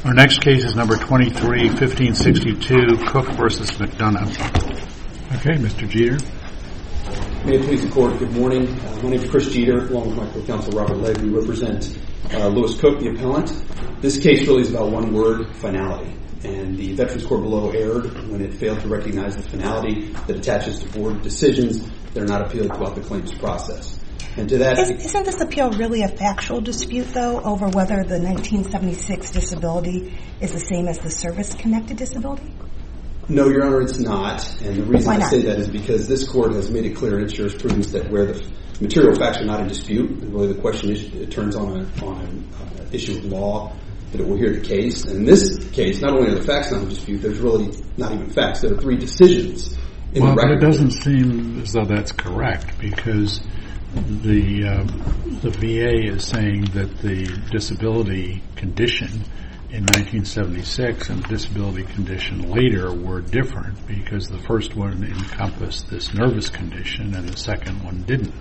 Our next case is number 23-1562, Cook versus McDonough. Okay, Mr. Jeter. May it please the Court, good morning. My name is Chris Jeter, along with my co-counsel Robert Legg. We represent Lewis Cook, the appellant. This case really is about one word, finality. And the Veterans Court below erred when it failed to recognize the finality that attaches to board decisions that are not appealed throughout the claims process. And to that, Isn't this appeal really a factual dispute, though, over whether the 1976 disability is the same as the service-connected disability? No, Your Honor, it's not. And the reason I say that is because this Court has made it clear in its jurisprudence that where the material facts are not in dispute, and really the question is, it turns on an issue of law, that it will hear the case. And in this case, not only are the facts not in dispute, there's really not even facts. There are three decisions in the record. Well, but it doesn't seem as though that's correct, because the VA is saying that the disability condition in 1976 and the disability condition later were different because the first one encompassed this nervous condition and the second one didn't.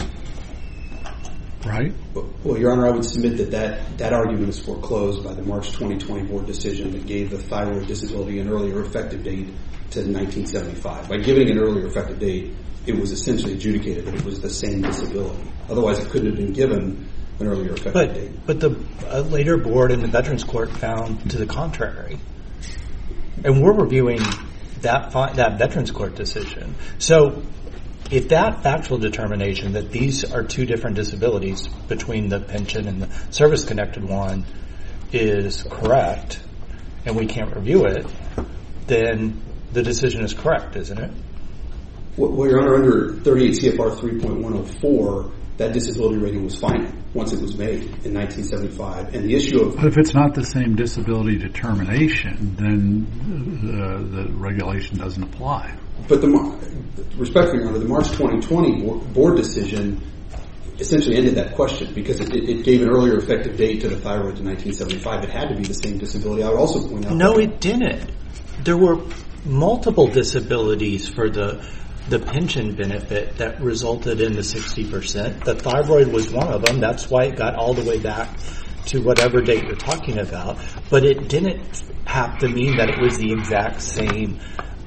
Right? Well, Your Honor, I would submit that argument is foreclosed by the March 2020 board decision that gave the thyroid disability an earlier effective date to 1975. By giving an earlier effective date, it was essentially adjudicated that it was the same disability. Otherwise, it couldn't have been given an earlier effective date. But the later board in the Veterans Court found to the contrary. And we're reviewing that Veterans Court decision. So if that factual determination that these are two different disabilities between the pension and the service-connected one is correct, and we can't review it, then the decision is correct, isn't it? Well, Your Honor, under 38 CFR 3.104, that disability rating was final once it was made in 1975. And the issue of... But if it's not the same disability determination, then the regulation doesn't apply. But respectfully, Your Honor, the March 2020 board decision essentially ended that question because it gave an earlier effective date to the thyroid in 1975. It had to be the same disability. I would also point out... No, it didn't. There were multiple disabilities for the pension benefit that resulted in the 60%. The thyroid was one of them. That's why it got all the way back to whatever date you're talking about. But it didn't have to mean that it was the exact same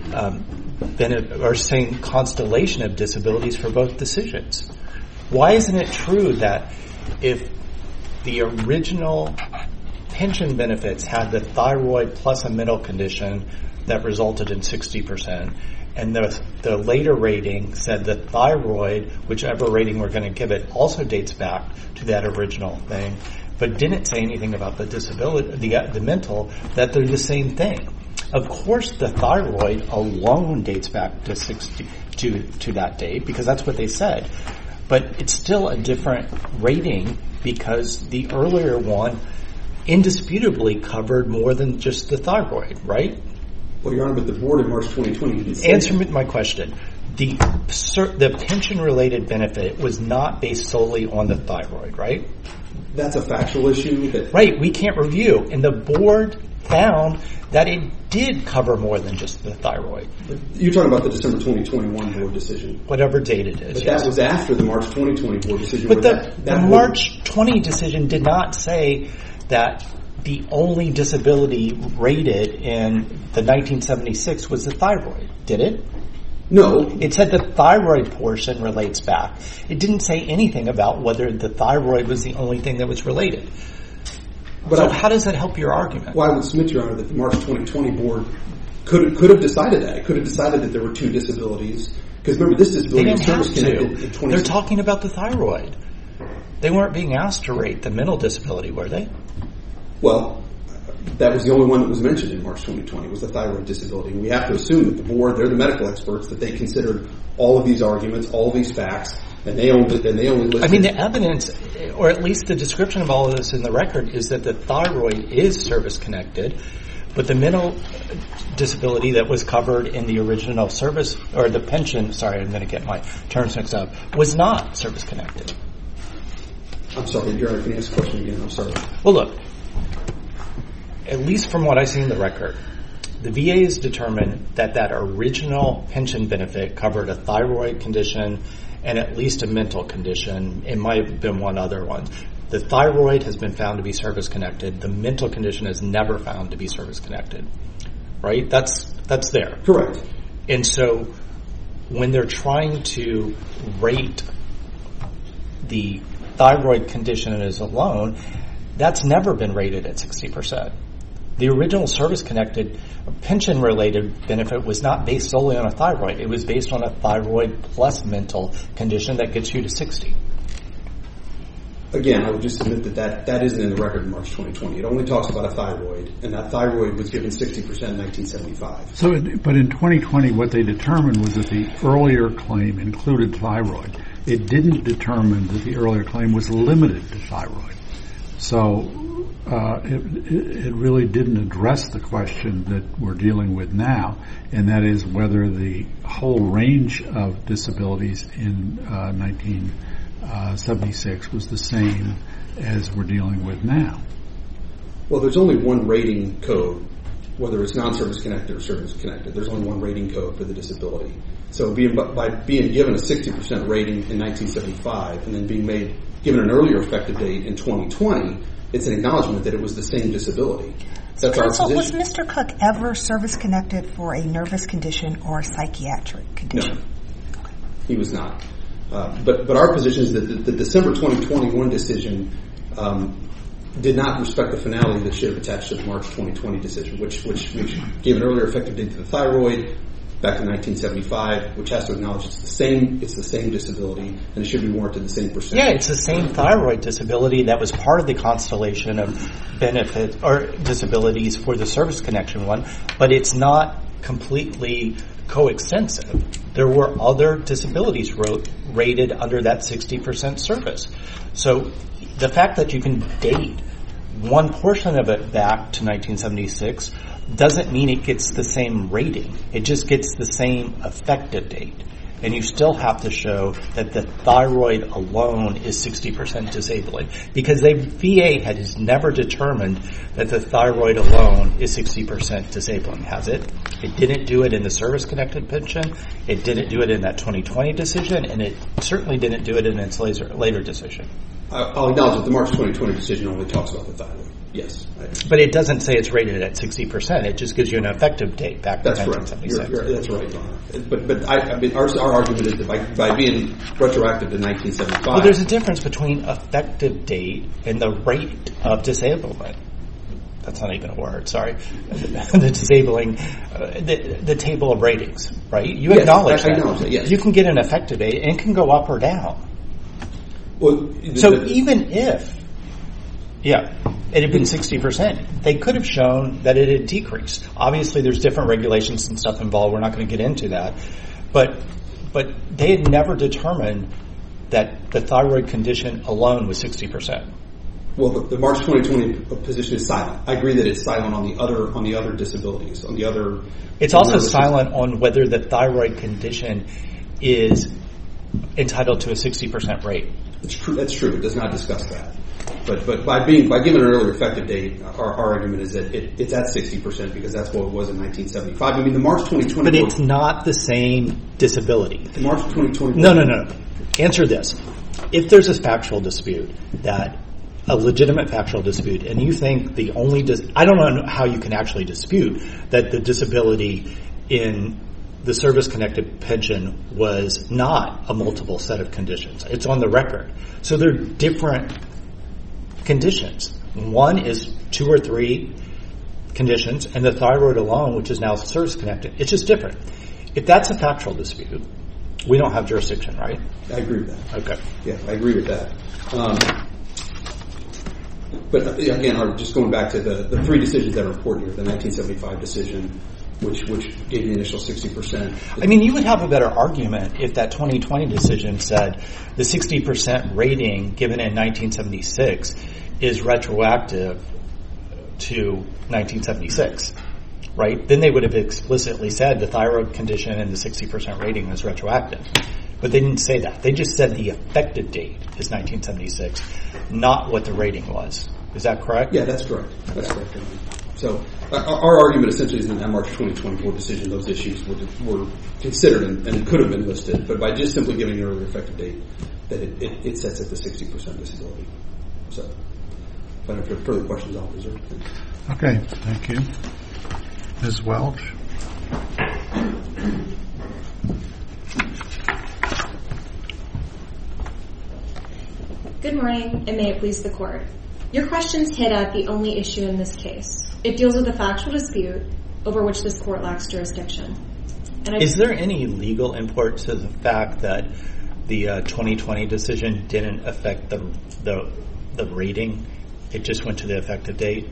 benefit or same constellation of disabilities for both decisions. Why isn't it true that if the original pension benefits had the thyroid plus a mental condition that resulted in 60%, and the later rating said that thyroid, whichever rating we're going to give it, also dates back to that original thing, but didn't say anything about the disability, the mental, that they're the same thing. Of course, the thyroid alone dates back to 60 to that date because that's what they said, but it's still a different rating because the earlier one indisputably covered more than just the thyroid, right? Well, Your Honor, but the board in March 2020... Answer my question. The pension-related benefit was not based solely on the thyroid, right? That's a factual issue. Right, we can't review. And the board found that it did cover more than just the thyroid. You're talking about the December 2021 board decision. Whatever date it is. But that was after the March 2020 board decision. But the March 20 decision did not say that the only disability rated in the 1976 was the thyroid, did it? No. It said the thyroid portion relates back. It didn't say anything about whether the thyroid was the only thing that was related. So how does that help your argument? Well, I would submit, Your Honor, that the March 2020 board could have decided that. It could have decided that there were two disabilities. Because remember, this disability was service-connected in 2016. They're talking about the thyroid. They weren't being asked to rate the mental disability, were they? Well, that was the only one that was mentioned in March 2020, was the thyroid disability. And we have to assume that the board, they're the medical experts, that they considered all of these arguments, all of these facts, and they only listed... I mean, the evidence, or at least the description of all of this in the record, is that the thyroid is service-connected, but the mental disability that was covered in the original service, or the pension, sorry, I'm going to get my terms mixed up, was not service-connected. I'm sorry, Your Honor, can you ask the question again? I'm sorry. Well, look, at least from what I see in the record, the VA has determined that that original pension benefit covered a thyroid condition and at least a mental condition. It might have been one other one. The thyroid has been found to be service-connected. The mental condition is never found to be service-connected. Right? That's there. Correct. And so when they're trying to rate the thyroid condition as alone, that's never been rated at 60%. The original service-connected pension-related benefit was not based solely on a thyroid. It was based on a thyroid plus mental condition that gets you to 60. Again, I would just submit that isn't in the record in March 2020. It only talks about a thyroid, and that thyroid was given 60% in 1975. So, but in 2020, what they determined was that the earlier claim included thyroid. It didn't determine that the earlier claim was limited to thyroid. So it really didn't address the question that we're dealing with now, and that is whether the whole range of disabilities in 1976 was the same as we're dealing with now. Well, there's only one rating code, whether it's non-service connected or service connected. There's only one rating code for the disability. So by being given a 60% rating in 1975 and then being given an earlier effective date in 2020, it's an acknowledgement that it was the same disability. That's Counsel, our position. was Mr. Cook ever service-connected for a nervous condition or a psychiatric condition? No, he was not. But our position is that the December 2021 decision did not respect the finality that should have attached to the March 2020 decision, which gave an earlier effective date to the thyroid back in 1975, which has to acknowledge it's the same disability, and it should be warranted the same percentage. Yeah, it's the same thyroid disability that was part of the constellation of benefit or disabilities for the service connection one, but it's not completely coextensive. There were other disabilities rated under that 60% service. So the fact that you can date one portion of it back to 1976 doesn't mean it gets the same rating. It just gets the same effective date. And you still have to show that the thyroid alone is 60% disabling. Because the VA has never determined that the thyroid alone is 60% disabling, has it? It didn't do it in the service-connected pension. It didn't do it in that 2020 decision. And it certainly didn't do it in its later decision. I'll acknowledge that the March 2020 decision only talks about the thyroid. Yes. But it doesn't say it's rated at 60%. It just gives you an effective date back to 1976. That's right, Your Honor. But our argument is that by being retroactive to 1975... Well, there's a difference between effective date and the rate of disablement. That's not even a word, sorry. The disabling, the table of ratings, right? You acknowledge that. I acknowledge that, yes. You can get an effective date and it can go up or down. Well, so even if, it had been 60%, they could have shown that it had decreased. Obviously, there's different regulations and stuff involved. We're not going to get into that. But they had never determined that the thyroid condition alone was 60%. Well, the March 2020 position is silent. I agree that it's silent on the other disabilities, on the other... It's also silent on whether the thyroid condition is entitled to a 60% rate. It's true. That's true. It does not discuss that. But by giving an earlier effective date, our argument is that it's at 60% because that's what it was in 1975. I mean, the March 2020... But it's not the same disability. The March 2020... No. Answer this. If there's a factual dispute, a legitimate factual dispute, and you think the only... I don't know how you can actually dispute that the disability in the service-connected pension was not a multiple set of conditions. It's on the record. So they're different conditions. One is 2 or 3 conditions, and the thyroid alone, which is now service-connected, it's just different. If that's a factual dispute, we don't have jurisdiction, right? I agree with that. Okay. Yeah, I agree with that. But again, just going back to the 3 decisions that are important here, the 1975 decision, which gave the initial 60%. I mean, you would have a better argument if that 2020 decision said the 60% rating given in 1976 is retroactive to 1976, right? Then they would have explicitly said the thyroid condition and the 60% rating is retroactive. But they didn't say that. They just said the effective date is 1976, not what the rating was. Is that correct? Yeah, that's correct. That's correct. So our argument essentially is in that March 2024 decision, those issues were considered and could have been listed, but by just simply giving an earlier effective date, that it sets at the 60% disability. So if I have further questions, I'll reserve. Okay, thank you. Ms. Welch? Good morning, and may it please the Court. Your questions hit at the only issue in this case. It deals with a factual dispute over which this Court lacks jurisdiction. Is there any legal import to the fact that the 2020 decision didn't affect the rating? It just went to the effective date?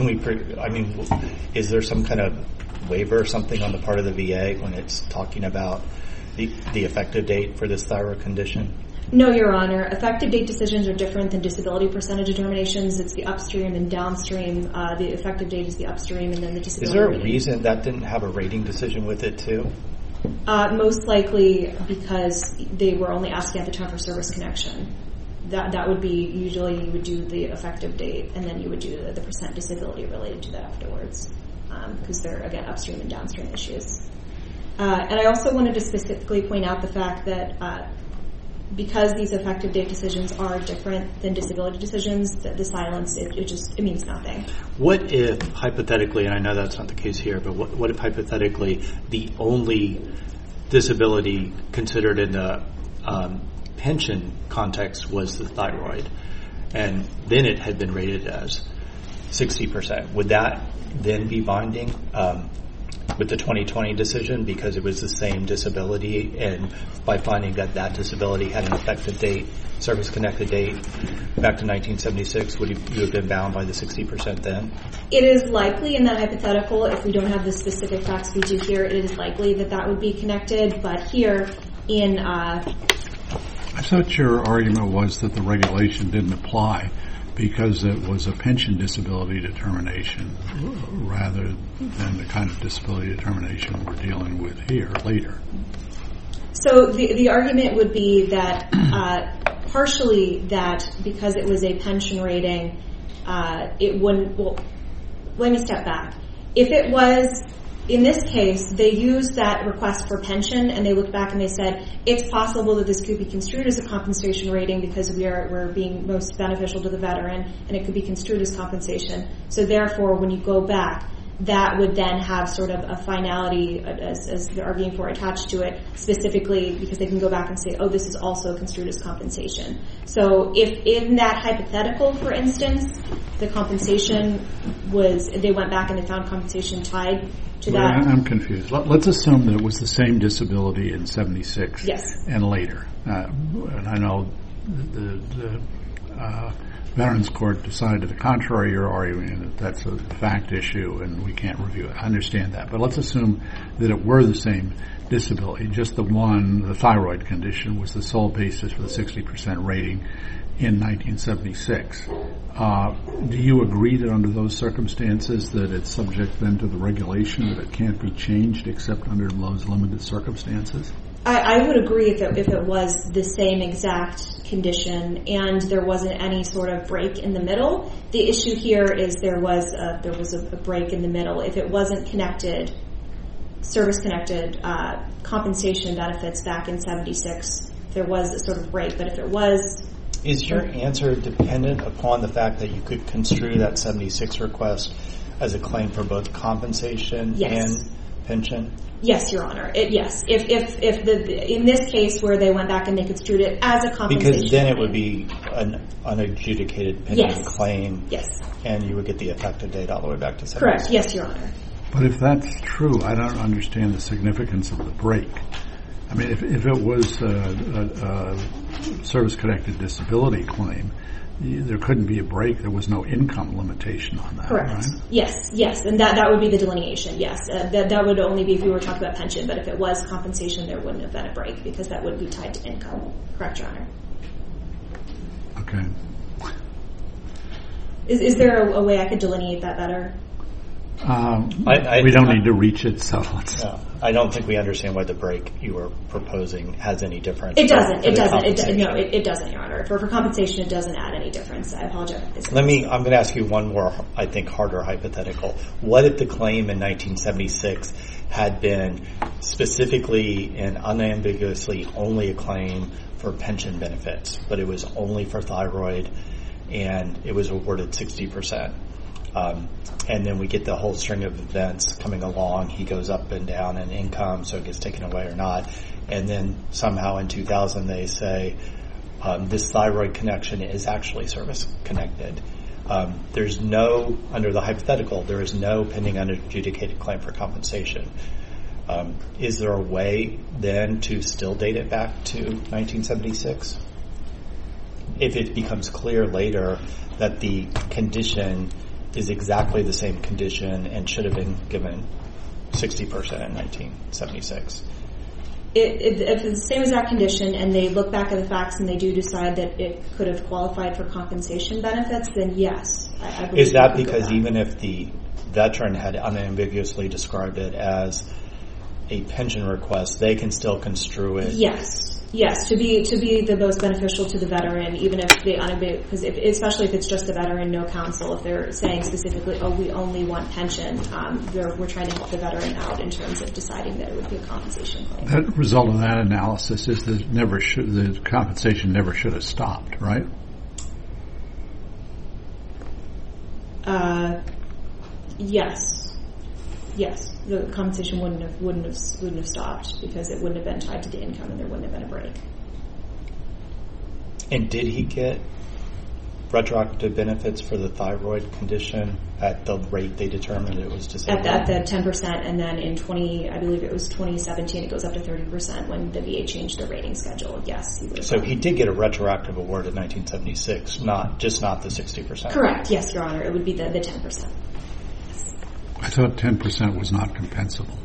Is there some kind of waiver or something on the part of the VA when it's talking about the effective date for this thyroid condition? No, Your Honor. Effective date decisions are different than disability percentage determinations. It's the upstream and downstream. The effective date is the upstream, and then the disability Is there a rating. reason that didn't have a rating decision with it, too? Most likely because they were only asking at the time for service connection. That would be, usually you would do the effective date, and then you would do the percent disability related to that afterwards, because they're, again, upstream and downstream issues. And I also wanted to specifically point out the fact that because these effective date decisions are different than disability decisions, the silence, it means nothing. What if, hypothetically, and I know that's not the case here, but what if hypothetically the only disability considered in the pension context was the thyroid, and then it had been rated as 60%? Would that then be binding with the 2020 decision because it was the same disability, and by finding that disability had an effective date, service-connected date, back to 1976, would you have been bound by the 60% then? It is likely in that hypothetical, if we don't have the specific facts we do here, it is likely that would be connected, but here in... I thought your argument was that the regulation didn't apply because it was a pension disability determination rather than the kind of disability determination we're dealing with here later. So the argument would be that partially that because it was a pension rating, it wouldn't... Well, let me step back. If it was... In this case, they used that request for pension, and they looked back and they said, it's possible that this could be construed as a compensation rating because we're being most beneficial to the veteran, and it could be construed as compensation. So therefore, when you go back, that would then have sort of a finality, as they're arguing for, attached to it, specifically because they can go back and say, oh, this is also construed as compensation. So if in that hypothetical, for instance, the compensation was, they went back and they found compensation tied to that. I'm confused. Let's assume that it was the same disability in 76 and later. And I know the Veterans Court decided to the contrary. You're arguing that that's a fact issue and we can't review it. I understand that. But let's assume that it were the same disability, just the thyroid condition was the sole basis for the 60% rating in 1976. Do you agree that under those circumstances that it's subject then to the regulation that it can't be changed except under those limited circumstances? I would agree if it was the same exact condition and there wasn't any sort of break in the middle. The issue here is there was a break in the middle. If it wasn't connected, service-connected compensation benefits back in 76, there was a sort of break. But if it was... Is your answer dependent upon the fact that you could construe that 76 request as a claim for both compensation and pension? Yes, Your Honor. Yes. If in this case where they went back and they construed it as a compensation, because then it would be an unadjudicated pension claim, and you would get the effective date all the way back to 76. Correct. Yes, Your Honor. But if that's true, I don't understand the significance of the break. I mean, if it was a service-connected disability claim, there couldn't be a break. There was no income limitation on that. Correct. Right? Yes, and that would be the delineation. Yes, that would only be if we were talking about pension. But if it was compensation, there wouldn't have been a break because that would be tied to income. Correct, Your Honor. Okay. Is there a way I could delineate that better? We don't need to reach it, so let's... No, I don't think we understand why the break you were proposing has any difference. It doesn't. It doesn't, Your Honor. For compensation, it doesn't add any difference. I apologize. I'm going to ask you one more, I think, harder hypothetical. What if the claim in 1976 had been specifically and unambiguously only a claim for pension benefits, but it was only for thyroid and it was awarded 60%. And then we get the whole string of events coming along. He goes up and down in income, so it gets taken away or not. And then somehow in 2000 they say this thyroid connection is actually service connected. There's no, under the hypothetical, there is no pending unadjudicated claim for compensation. Is there a way then to still date it back to 1976? If it becomes clear later that the condition is exactly the same condition and should have been given 60% in 1976. If it's the same exact condition and they look back at the facts and they do decide that it could have qualified for compensation benefits, then yes. I believe is that because even if the veteran had unambiguously described it as a pension request, they can still construe it? Yes, to be the most beneficial to the veteran, even if they because especially if it's just the veteran, no counsel. If they're saying specifically, "Oh, we only want pension," we're trying to help the veteran out in terms of deciding that it would be a compensation claim. The result of that analysis is that the compensation never should have stopped, right? Yes, the compensation wouldn't have stopped because it wouldn't have been tied to the income and there wouldn't have been a break. And did he get retroactive benefits for the thyroid condition at the rate they determined it was disabled? At the 10%, and then in 2017, it goes up to 30% when the VA changed the rating schedule. Yes, he would have. So he did get a retroactive award in 1976, not the 60%. Correct. Yes, Your Honor. It would be the 10%. I thought 10% was not compensable.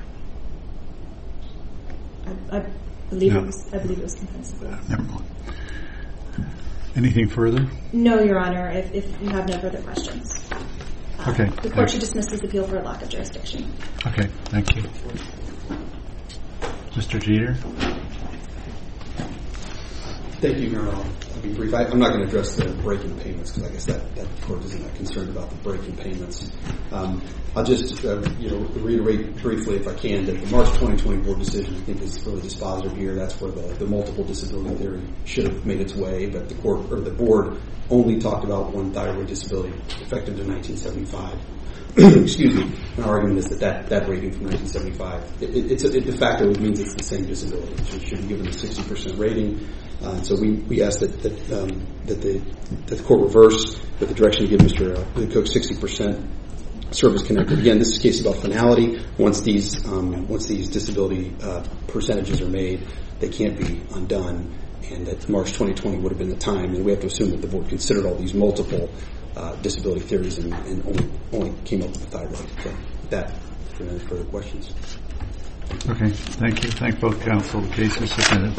I believe it was compensable. Never mind. Anything further? No, Your Honor. If you have no further questions. Okay. The court should dismiss this appeal for a lack of jurisdiction. Okay, thank you. Mr. Jeter? Thank you, Your Honor. I'll be brief. I'm not going to address the breaking payments because I guess that court isn't that concerned about the breaking payments. I'll just reiterate briefly, if I can, that the March 2020 board decision I think is really dispositive here. That's where the multiple disability theory should have made its way, but the board only talked about one thyroid disability effective in 1975. Excuse me. My argument is that rating from 1975, it de facto means it's the same disability. It should be given a 60% rating. So we ask that the court reverse with the direction to give Mr. Cook 60% service connected. Again, this is a case about finality. Once these disability percentages are made, they can't be undone. And that March 2020 would have been the time. And we have to assume that the board considered all these multiple disability theories and only came up with the thyroid. So that, if there are any further questions. Okay, thank you. Thank both counsel. The case is submitted.